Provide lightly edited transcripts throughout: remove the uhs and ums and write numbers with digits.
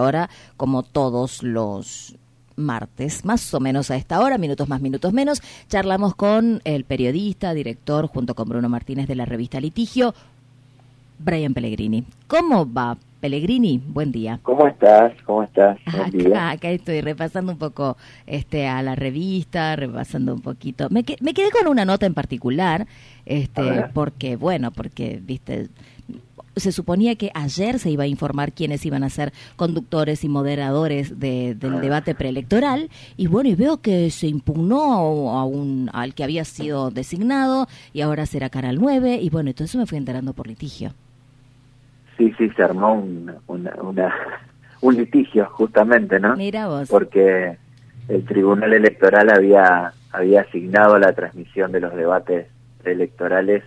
Ahora, como todos los martes, más o menos a esta hora, minutos más, minutos menos, charlamos con el periodista, director, junto con Bruno Martínez de la revista Litigio, Brian Pellegrini. ¿Cómo va, Pellegrini? Buen día. ¿Cómo estás? ¿Cómo estás? Buen día. Acá estoy repasando un poco a la revista, repasando un poquito. Me quedé con una nota en particular, porque viste, se suponía que ayer se iba a informar quiénes iban a ser conductores y moderadores del debate preelectoral, y bueno, y veo que se impugnó al que había sido designado, y ahora será Canal 9, y bueno, y todo eso me fui enterando por litigio. Sí, se armó un litigio, justamente, ¿no? Mira vos. Porque el Tribunal Electoral había asignado la transmisión de los debates electorales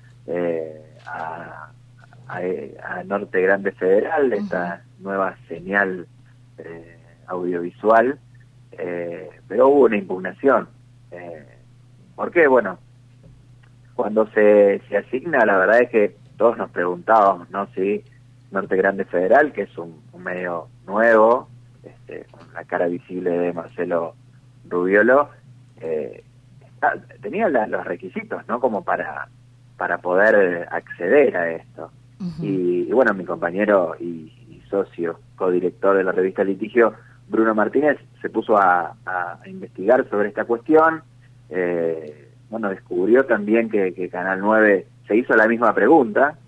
a Norte Grande Federal, esta nueva señal audiovisual, pero hubo una impugnación. ¿Por qué? Bueno, cuando se asigna, la verdad es que todos nos preguntábamos, ¿no? Si Norte Grande Federal, que es un medio nuevo, con la cara visible de Marcelo Rubiolo, tenía los requisitos, ¿no? Como para poder acceder a esto. Y bueno, mi compañero y socio, codirector de la revista Litigio, Bruno Martínez, se puso a investigar sobre esta cuestión. Bueno, descubrió también que Canal 9 se hizo la misma pregunta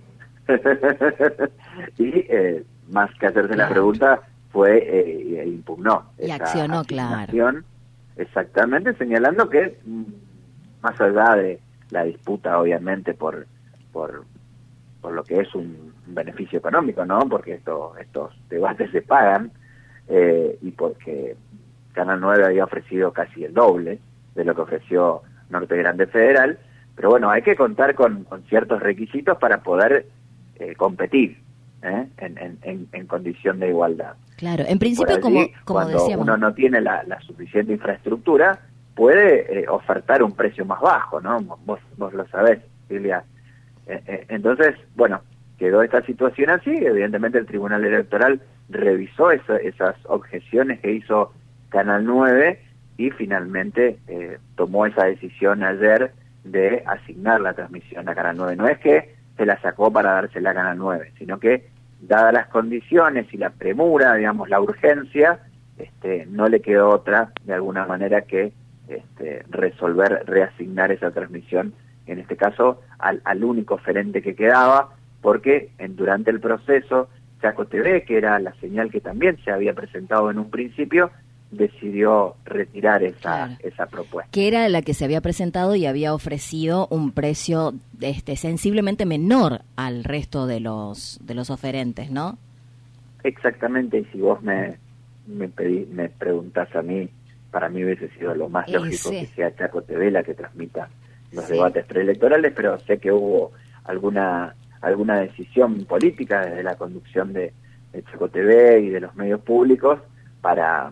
y más que hacerse la pregunta fue impugnó y accionó, claro, exactamente, señalando que más allá de la disputa, obviamente, por lo que es un beneficio económico, ¿no? Porque estos debates se pagan, y porque Canal 9 había ofrecido casi el doble de lo que ofreció Norte Grande Federal, pero bueno, hay que contar con ciertos requisitos para poder competir en condición de igualdad. Claro, en principio, allí, como cuando decíamos, uno no tiene la suficiente infraestructura, puede ofertar un precio más bajo, ¿no? Vos lo sabés, Silvia. Entonces, bueno, quedó esta situación así. Evidentemente el Tribunal Electoral revisó esas objeciones que hizo Canal 9 y finalmente tomó esa decisión ayer de asignar la transmisión a Canal 9. No es que se la sacó para dársela a Canal 9, sino que, dadas las condiciones y la premura, digamos, la urgencia, no le quedó otra, de alguna manera, que resolver reasignar esa transmisión, en este caso, al único oferente que quedaba, porque durante el proceso, Chaco TV, que era la señal que también se había presentado en un principio, decidió retirar esa propuesta. Que era la que se había presentado y había ofrecido un precio sensiblemente menor al resto de los oferentes, ¿no? Exactamente, y si vos me preguntás a mí, para mí hubiese sido lo más lógico que sea Chaco TV la que transmita los debates preelectorales, pero sé que hubo alguna decisión política desde la conducción de Chaco TV y de los medios públicos para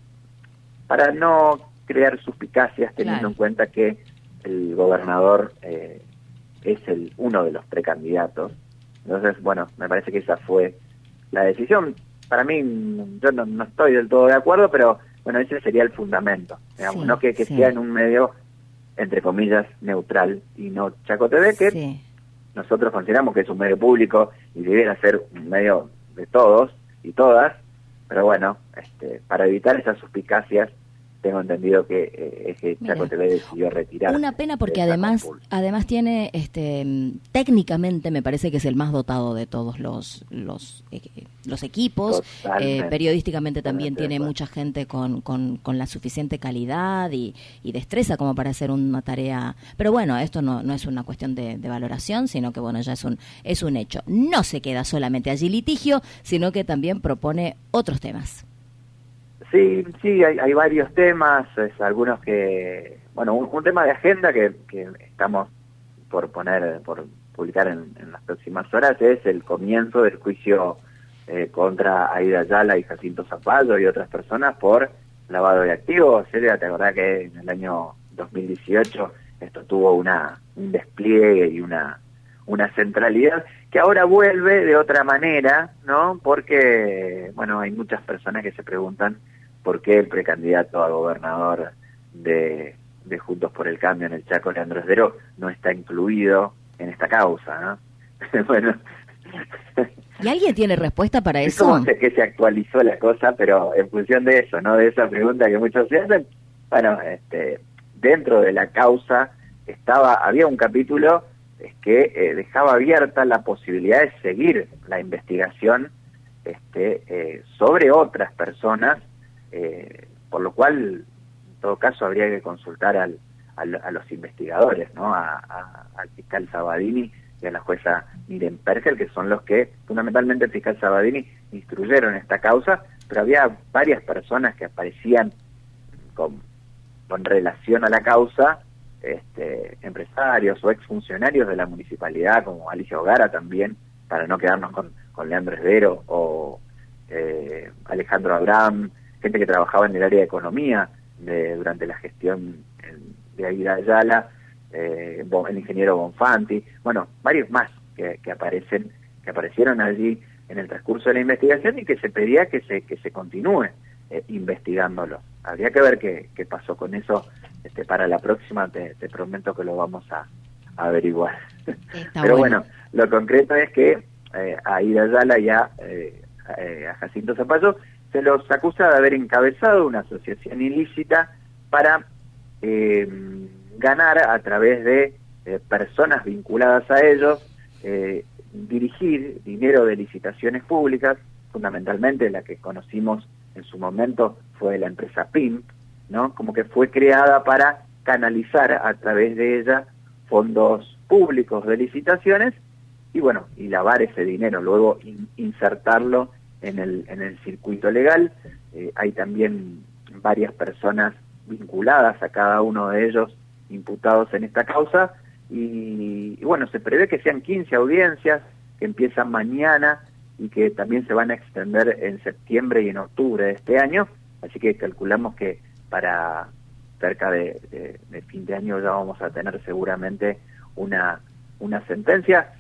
no crear suspicacias, teniendo en cuenta que el gobernador es uno de los precandidatos. Entonces, bueno, me parece que esa fue la decisión. Para mí, yo no estoy del todo de acuerdo, pero bueno, ese sería el fundamento, digamos, no que sea en un medio, entre comillas, neutral, y no Chaco TV, que nosotros consideramos que es un medio público y debiera ser un medio de todos y todas, pero bueno, para evitar esas suspicacias, tengo entendido que Chaco TV decidió retirar. Una pena, porque además tiene, técnicamente me parece que es el más dotado de todos los equipos. Periodísticamente también tiene mucha gente con la suficiente calidad y destreza como para hacer una tarea. Pero bueno, esto no es una cuestión de valoración, sino que bueno, ya es un hecho. No se queda solamente allí litigio, sino que también propone otros temas. Sí, hay varios temas, algunos que, bueno, un tema de agenda que estamos por publicar en las próximas horas es el comienzo del juicio contra Aida Ayala y Jacinto Zapallo y otras personas por lavado de activos. Celia, ¿te acordás que en el año 2018 esto tuvo un despliegue y una una centralidad que ahora vuelve de otra manera, ¿no? Porque, bueno, hay muchas personas que se preguntan por qué el precandidato a gobernador de Juntos por el Cambio en el Chaco, Leandro Esdero, no está incluido en esta causa, ¿no? Bueno. ¿Y alguien tiene respuesta para eso? Es como que se actualizó la cosa, pero en función de eso, ¿no? De esa pregunta que muchos se hacen, bueno, dentro de la causa había un capítulo que dejaba abierta la posibilidad de seguir la investigación sobre otras personas, por lo cual, en todo caso, habría que consultar a los investigadores, ¿no? Al fiscal Sabadini y a la jueza Miren Pergel, que son los que, fundamentalmente el fiscal Sabadini, instruyeron esta causa, pero había varias personas que aparecían con relación a la causa, empresarios o exfuncionarios de la municipalidad, como Alicia Hogara también, para no quedarnos con Leandro Esdero, o Alejandro Abraham, gente que trabajaba en el área de economía durante la gestión de Aida Ayala, el ingeniero Bonfanti, bueno, varios más que aparecieron allí en el transcurso de la investigación y que se pedía que se continúe investigándolo. Habría que ver qué pasó con eso. Para la próxima te prometo que lo vamos a averiguar. Pero bueno, lo concreto es que a Aida Ayala y a Jacinto Zapallo se los acusa de haber encabezado una asociación ilícita para ganar a través de personas vinculadas a ellos, dirigir dinero de licitaciones públicas, fundamentalmente la que conocimos en su momento fue la empresa PIMP, ¿no? Como que fue creada para canalizar a través de ella fondos públicos de licitaciones y bueno, y lavar ese dinero, luego insertarlo en el circuito legal. Hay también varias personas vinculadas a cada uno de ellos imputados en esta causa y bueno, se prevé que sean 15 audiencias que empiezan mañana y que también se van a extender en septiembre y en octubre de este año, así que calculamos que para cerca de fin de año ya vamos a tener seguramente una sentencia.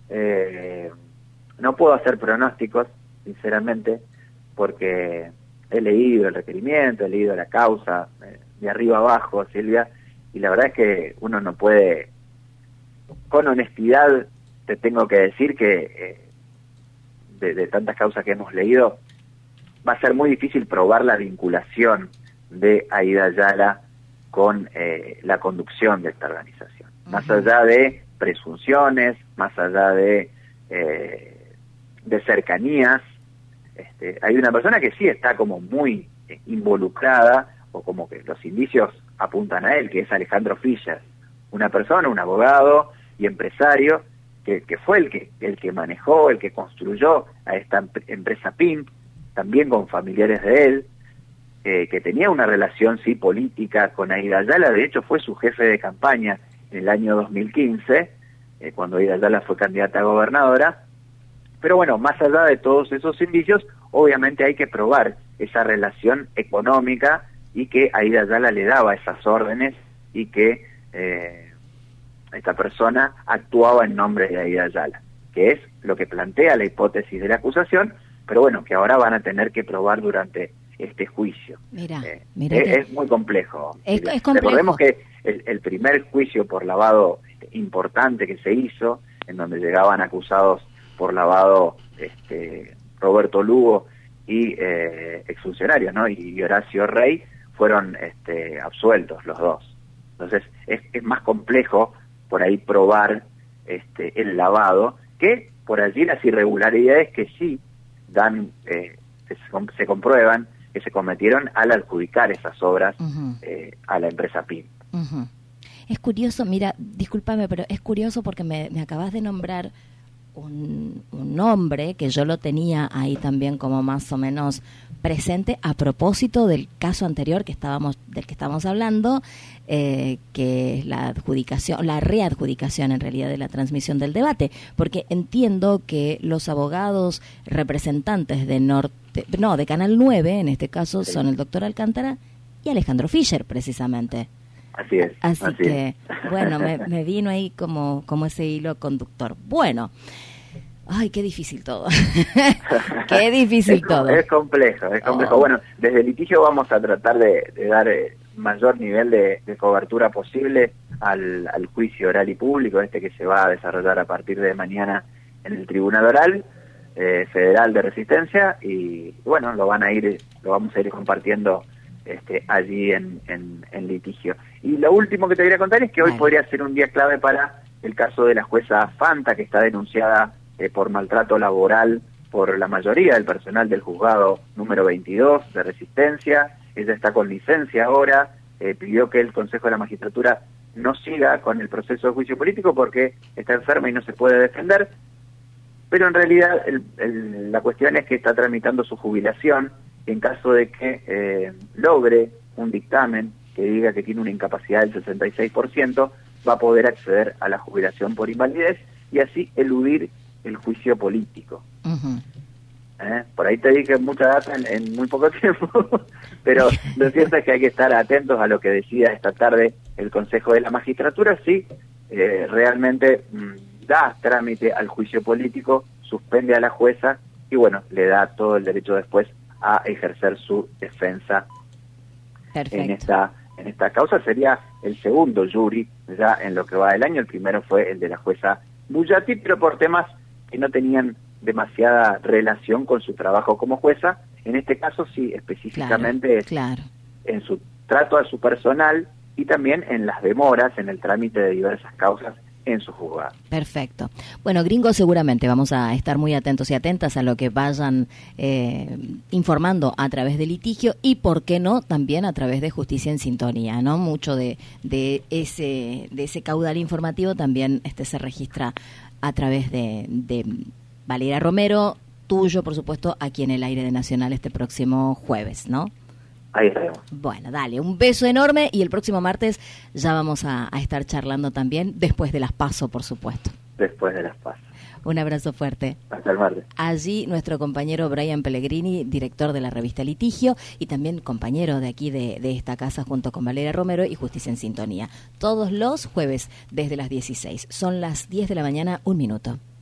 No puedo hacer pronósticos, sinceramente, porque he leído el requerimiento, he leído la causa de arriba abajo, Silvia, y la verdad es que uno no puede, con honestidad te tengo que decir que de tantas causas que hemos leído, va a ser muy difícil probar la vinculación de Aida Ayala con la conducción de esta organización. Uh-huh. Más allá de presunciones, más allá de cercanías, hay una persona que sí está como muy involucrada, o como que los indicios apuntan a él, que es Alejandro Fischer, una persona, un abogado y empresario, que fue el que manejó, el que construyó a esta empresa PIMP, también con familiares de él, que tenía una relación, sí, política con Aida Ayala. De hecho fue su jefe de campaña en el año 2015, cuando Aida Ayala fue candidata a gobernadora. Pero bueno, más allá de todos esos indicios, obviamente hay que probar esa relación económica y que Aida Ayala le daba esas órdenes y que esta persona actuaba en nombre de Aida Ayala, que es lo que plantea la hipótesis de la acusación, pero bueno, que ahora van a tener que probar durante este juicio. Mira es muy complejo. Es complejo. Recordemos que el primer juicio por lavado importante que se hizo, en donde llegaban acusados por lavado Roberto Lugo y exfuncionarios, ¿no? Y Horacio Rey, fueron absueltos los dos. Entonces es más complejo por ahí probar el lavado, que por allí las irregularidades que sí dan, se comprueban que se cometieron al adjudicar esas obras a la empresa PIM. Uh-huh. Es curioso, mira, discúlpame, pero es curioso porque me acabas de nombrar un nombre que yo lo tenía ahí también como más o menos presente a propósito del caso anterior del que estábamos hablando, que es la readjudicación en realidad de la transmisión del debate, porque entiendo que los abogados representantes de Canal 9, en este caso, son el doctor Alcántara y Alejandro Fischer, precisamente. Así es. Así que, bueno, me vino ahí como ese hilo conductor. Bueno, ay, qué difícil todo. Qué difícil todo. Es complejo. Bueno, desde el litigio vamos a tratar de dar mayor nivel de cobertura posible al juicio oral y público, que se va a desarrollar a partir de mañana en el Tribunal Oral Federal de Resistencia, y bueno, lo vamos a ir compartiendo allí en litigio. Y lo último que te quería contar es que hoy podría ser un día clave para el caso de la jueza Fanta, que está denunciada por maltrato laboral por la mayoría del personal del juzgado número 22 de Resistencia. Ella está con licencia ahora, pidió que el Consejo de la Magistratura no siga con el proceso de juicio político porque está enferma y no se puede defender, pero en realidad la cuestión es que está tramitando su jubilación, y en caso de que logre un dictamen que diga que tiene una incapacidad del 66%, va a poder acceder a la jubilación por invalidez y así eludir el juicio político. Uh-huh. Por ahí te dije mucha data en muy poco tiempo, pero lo cierto es que hay que estar atentos a lo que decida esta tarde el Consejo de la Magistratura, si realmente da trámite al juicio político, suspende a la jueza y bueno, le da todo el derecho después a ejercer su defensa. Perfecto. En esta causa. Sería el segundo jury ya en lo que va del año. El primero fue el de la jueza Bullati, pero por temas que no tenían demasiada relación con su trabajo como jueza. En este caso sí, específicamente claro. En su trato a su personal y también en las demoras en el trámite de diversas causas en su juzgado. Perfecto. Bueno, Gringo, seguramente vamos a estar muy atentos y atentas a lo que vayan informando a través de litigio y, por qué no, también a través de Justicia en Sintonía, ¿no? Mucho de ese caudal informativo también se registra a través de Valeria Romero, tuyo, por supuesto, aquí en el Aire de Nacional este próximo jueves, ¿no? Ahí estaremos. Bueno, dale, un beso enorme y el próximo martes ya vamos a estar charlando también, después de las PASO, por supuesto. Después de las PASO. Un abrazo fuerte. Hasta el martes. Allí nuestro compañero Brian Pellegrini, director de la revista Litigio y también compañero de aquí de esta casa junto con Valeria Romero y Justicia en Sintonía. Todos los jueves desde las 16. Son las 10 de la mañana, 1 minuto.